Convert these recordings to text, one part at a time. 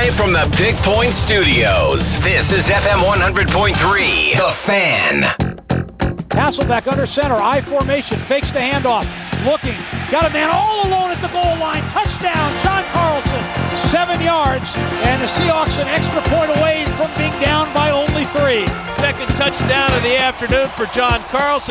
Live from the Big Point Studios, this is FM 100.3, The Fan. Hasselbeck under center, I formation, fakes the handoff, looking, got a man all alone at the goal line, touchdown, John Carlson, 7 yards, and the Seahawks an extra point away from being down by only 3. Second touchdown of the afternoon for John Carlson.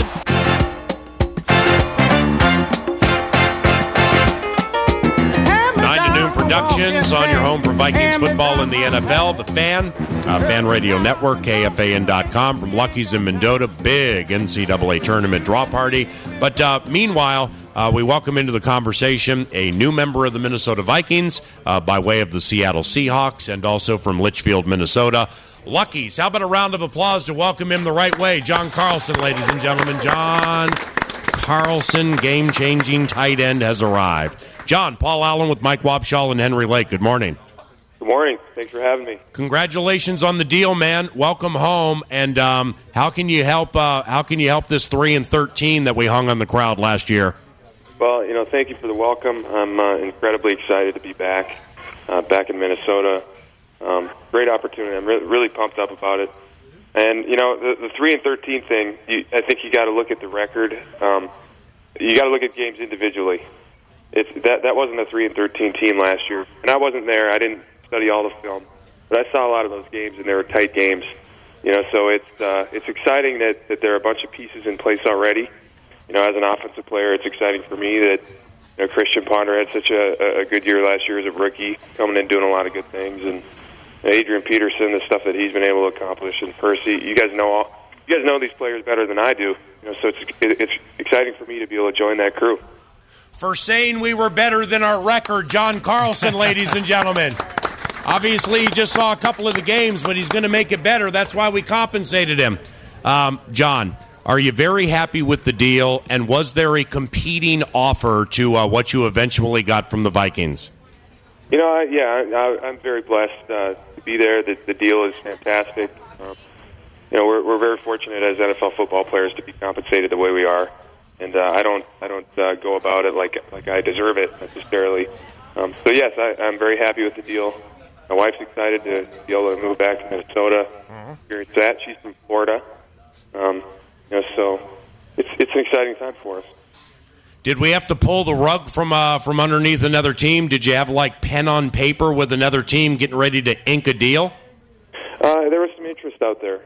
9 to noon productions on your home for Vikings football in the NFL. The Fan, Fan Radio Network, KFAN.com from Lucky's in Mendota. Big NCAA tournament draw party. But meanwhile, we welcome into the conversation a new member of the Minnesota Vikings by way of the Seattle Seahawks and also from Litchfield, Minnesota. Lucky's, how about a round of applause to welcome him the right way? John Carlson, ladies and gentlemen. John Carlson, game-changing tight end, has arrived. John, Paul Allen with Mike Wobschall and Henry Lake. Good morning. Good morning. Thanks for having me. Congratulations on the deal, man. Welcome home. And how can you help? How can you help this 3-13 that we hung on the crowd last year? Well, thank you for the welcome. I'm incredibly excited to be back in Minnesota. Great opportunity. I'm really pumped up about it. And the 3-13 thing, I think you got to look at the record. You got to look at games individually. That wasn't a 3-13 team last year, and I wasn't there. I didn't study all the film, but I saw a lot of those games, and they were tight games. So it's exciting that there are a bunch of pieces in place already. As an offensive player, it's exciting for me that Christian Ponder had such a good year last year as a rookie, coming in doing a lot of good things, and Adrian Peterson, the stuff that he's been able to accomplish, and Percy. You guys know these players better than I do. So it's exciting for me to be able to join that crew. For saying we were better than our record, John Carlson, ladies and gentlemen. Obviously, he just saw a couple of the games, but he's going to make it better. That's why we compensated him. John, are you very happy with the deal, and was there a competing offer to what you eventually got from the Vikings? I'm very blessed to be there. The deal is fantastic. We're very fortunate as NFL football players to be compensated the way we are. And I don't go about it like I deserve it necessarily. So yes, I'm very happy with the deal. My wife's excited to be able to move back to Minnesota. Experience that. She's from Florida. So it's an exciting time for us. Did we have to pull the rug from underneath another team? Did you have pen on paper with another team getting ready to ink a deal? There was some interest out there.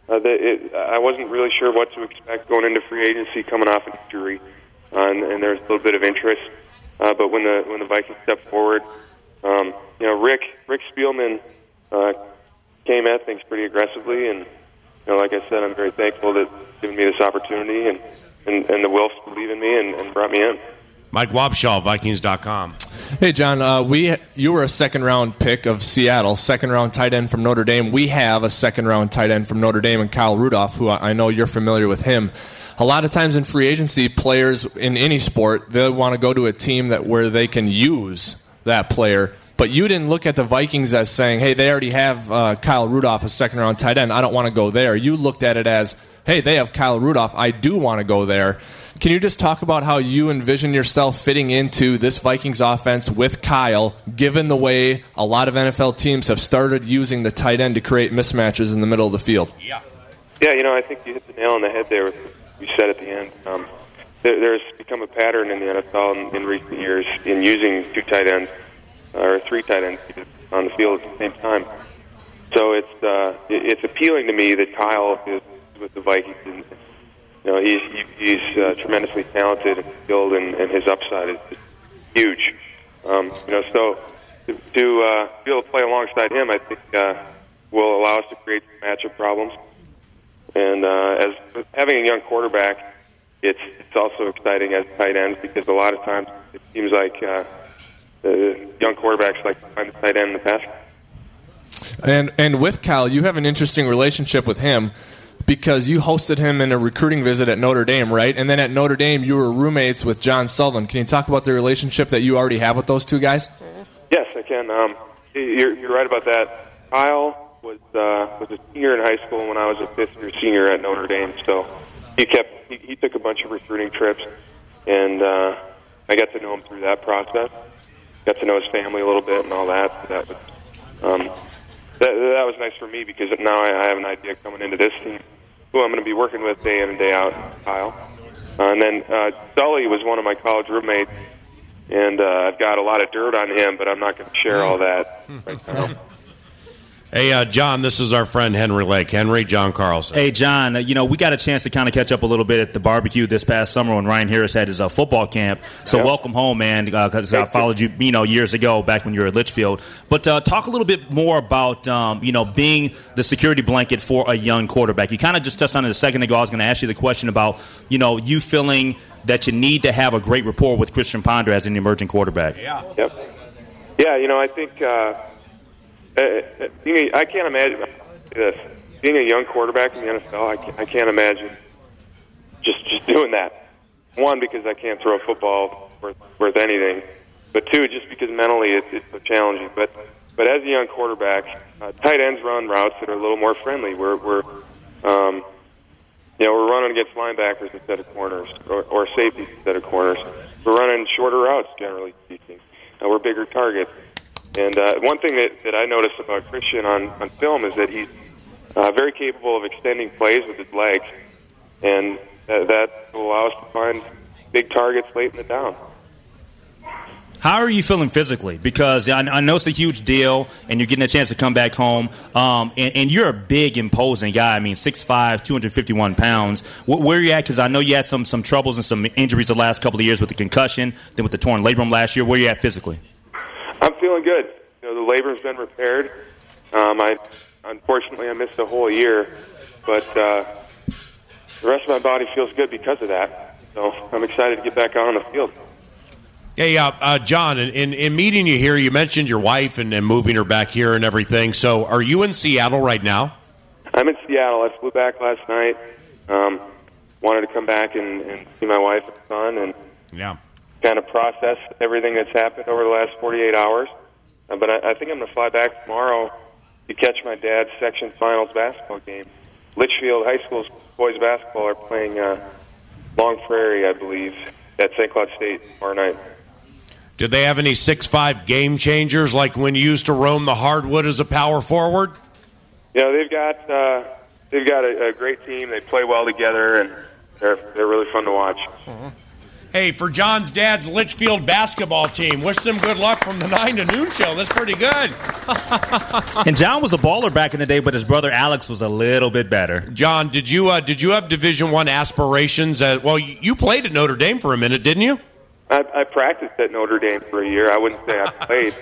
I wasn't really sure what to expect going into free agency, coming off an injury, and there's a little bit of interest. But when the Vikings stepped forward, Rick Spielman came at things pretty aggressively, and like I said, I'm very thankful that he's given me this opportunity, and the Wilfs believe in me and brought me in. Mike Wobschall, Vikings.com. Hey, John, you were a second-round pick of Seattle, second-round tight end from Notre Dame. We have a second-round tight end from Notre Dame, and Kyle Rudolph, who I know you're familiar with him. A lot of times in free agency, players in any sport, they want to go to a team where they can use that player. But you didn't look at the Vikings as saying, hey, they already have Kyle Rudolph, a second-round tight end. I don't want to go there. You looked at it as, hey, they have Kyle Rudolph. I do want to go there. Can you just talk about how you envision yourself fitting into this Vikings offense with Kyle, given the way a lot of NFL teams have started using the tight end to create mismatches in the middle of the field? Yeah, I think you hit the nail on the head there. You said at the end. There's become a pattern in the NFL in recent years in using two tight ends or three tight ends on the field at the same time. So it's appealing to me that Kyle is with the Vikings. And, he's tremendously talented and skilled, and his upside is huge. So to be able to play alongside him, I think will allow us to create some matchup problems. And as having a young quarterback, it's also exciting as tight ends because a lot of times it seems like the young quarterbacks like to find the tight end in the pass. And with Kyle, you have an interesting relationship with him, because you hosted him in a recruiting visit at Notre Dame, right? And then at Notre Dame, you were roommates with John Sullivan. Can you talk about the relationship that you already have with those two guys? Yes, I can. You're right about that. Kyle was a senior in high school when I was a fifth-year senior at Notre Dame. So he took a bunch of recruiting trips, and I got to know him through that process. Got to know his family a little bit and all that. So that was that was nice for me because now I have an idea coming into this team who I'm going to be working with day in and day out, Kyle. And then Sully was one of my college roommates, and I've got a lot of dirt on him, but I'm not going to share all that right now. Hey, John, this is our friend Henry Lake. Henry, John Carlson. Hey, John, we got a chance to kind of catch up a little bit at the barbecue this past summer when Ryan Harris had his football camp. So welcome home, man, because I followed you, years ago back when you were at Litchfield. But talk a little bit more about, being the security blanket for a young quarterback. You kind of just touched on it a second ago. I was going to ask you the question about, you feeling that you need to have a great rapport with Christian Ponder as an emerging quarterback. Yeah. Yep. Yeah, I think I can't imagine this. Being a young quarterback in the NFL, I can't imagine just doing that. One, because I can't throw a football worth anything. But two, just because mentally it's so challenging. But as a young quarterback, tight ends run routes that are a little more friendly. We're running against linebackers instead of corners, or safeties instead of corners. We're running shorter routes, generally speaking. We're bigger targets. And one thing that I noticed about Christian on film is that he's very capable of extending plays with his legs, and that will allow us to find big targets late in the down. How are you feeling physically? Because I know it's a huge deal, and you're getting a chance to come back home. And you're a big, imposing guy. 6'5", 251 pounds. Where are you at? Because I know you had some troubles and some injuries the last couple of years with the concussion, then with the torn labrum last year. Where are you at physically? I'm feeling good. The labor's been repaired. Unfortunately, I missed a whole year, but the rest of my body feels good because of that. So I'm excited to get back out on the field. Hey, John, in meeting you here, you mentioned your wife and moving her back here and everything. So are you in Seattle right now? I'm in Seattle. I flew back last night. Wanted to come back and see my wife and son and kind of process everything that's happened over the last 48 hours. But I think I'm going to fly back tomorrow to catch my dad's section finals basketball game. Litchfield High School's boys basketball are playing Long Prairie, I believe, at St. Cloud State tomorrow night. Did they have any 6'5" game changers like when you used to roam the hardwood as a power forward? They've got a great team. They play well together, and they're really fun to watch. Uh-huh. Hey, for John's dad's Litchfield basketball team, wish them good luck from the 9 to noon show. That's pretty good. And John was a baller back in the day, but his brother Alex was a little bit better. John, did you have Division I aspirations? You played at Notre Dame for a minute, didn't you? I practiced at Notre Dame for a year. I wouldn't say I played.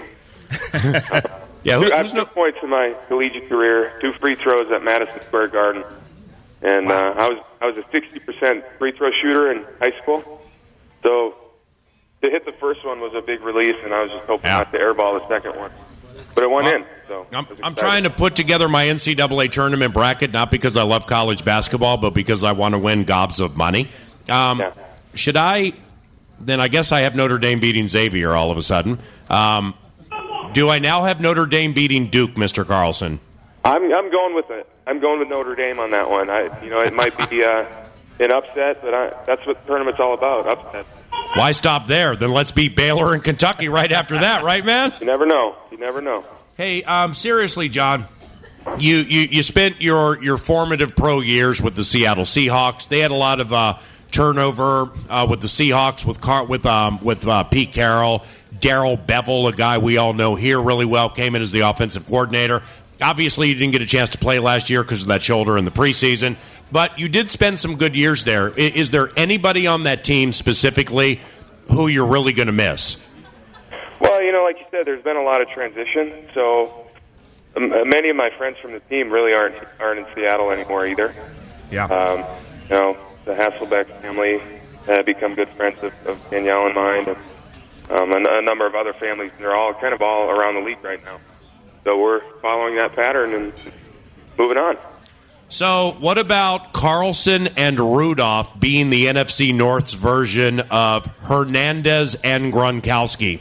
I had 2 points in my collegiate career, 2 free throws at Madison Square Garden, and wow. I was a 60% free throw shooter in high school. So to hit the first one was a big relief, and I was just hoping not to airball the second one. But it went in. So I'm trying to put together my NCAA tournament bracket, not because I love college basketball, but because I want to win gobs of money. Should I? Then I guess I have Notre Dame beating Xavier all of a sudden. Do I now have Notre Dame beating Duke, Mr. Carlson? I'm going with it. I'm going with Notre Dame on that one. It might be an upset, but that's what the tournament's all about, upset. Why stop there? Then let's beat Baylor and Kentucky right after that, right, man? You never know. You never know. Hey, seriously, John, you spent your formative pro years with the Seattle Seahawks. They had a lot of turnover with the Seahawks, with Pete Carroll. Darrell Bevel, a guy we all know here really well, came in as the offensive coordinator. Obviously, you didn't get a chance to play last year because of that shoulder in the preseason, but you did spend some good years there. Is there anybody on that team specifically who you're really going to miss? Well, like you said, there's been a lot of transition, so many of my friends from the team really aren't in Seattle anymore either. Yeah. The Hasselbeck family have become good friends of Danielle and mine, and a number of other families. They're all kind of all around the league right now. So we're following that pattern and moving on. So what about Carlson and Rudolph being the NFC North's version of Hernandez and Gronkowski?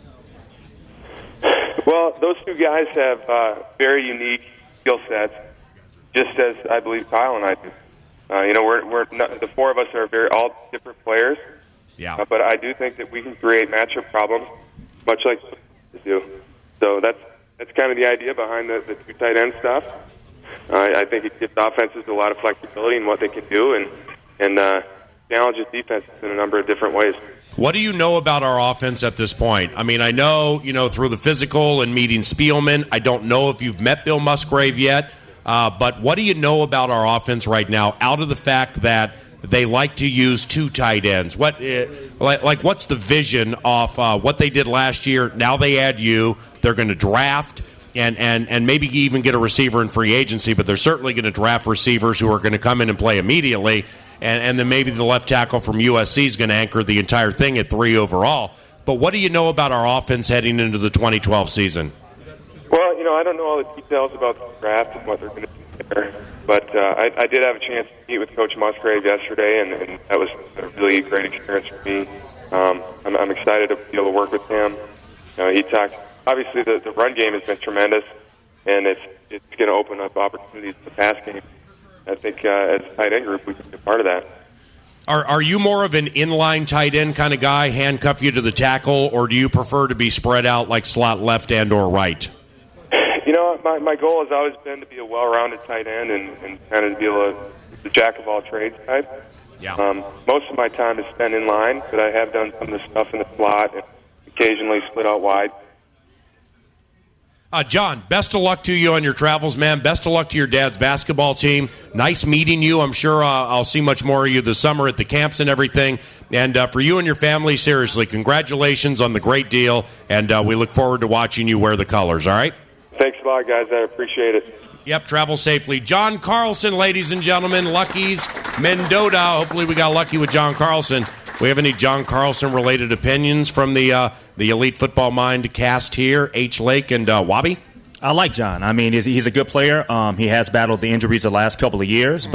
Well, those two guys have very unique skill sets, just as I believe Kyle and I do. We're not, the four of us are all different players. Yeah. But I do think that we can create matchup problems, much like they do. So that's that's kind of the idea behind the two tight end stuff. I think it gives offenses a lot of flexibility in what they can do and challenges defenses in a number of different ways. What do you know about our offense at this point? I mean, I know, through the physical and meeting Spielman. I don't know if you've met Bill Musgrave yet, but what do you know about our offense right now, out of the fact that they like to use two tight ends? What's the vision of what they did last year? Now they add you. They're going to draft and maybe even get a receiver in free agency, but they're certainly going to draft receivers who are going to come in and play immediately. And then maybe the left tackle from USC is going to anchor the entire thing at 3 overall. But what do you know about our offense heading into the 2012 season? Well, I don't know all the details about the draft and what they're going to do there. But I did have a chance to meet with Coach Musgrave yesterday, and that was a really great experience for me. I'm excited to be able to work with him. He talked. Obviously, the run game has been tremendous, and it's going to open up opportunities in the pass game. I think as a tight end group, we can be a part of that. Are you more of an inline tight end kind of guy, handcuff you to the tackle, or do you prefer to be spread out like slot left and or right? My goal has always been to be a well-rounded tight end and kind of be the jack-of-all-trades type. Yeah. Most of my time is spent in line, but I have done some of the stuff in the slot and occasionally split out wide. John, best of luck to you on your travels, man. Best of luck to your dad's basketball team. Nice meeting you. I'm sure I'll see much more of you this summer at the camps and everything. And for you and your family, seriously, congratulations on the great deal. And we look forward to watching you wear the colors, all right? Thanks a lot, guys. I appreciate it. Yep, travel safely. John Carlson, ladies and gentlemen, Lucky's Mendota. Hopefully we got lucky with John Carlson. We have any John Carlson-related opinions from the Elite Football Mind cast here, H. Lake and Wabi? I like John. I mean, he's a good player. He has battled the injuries the last couple of years.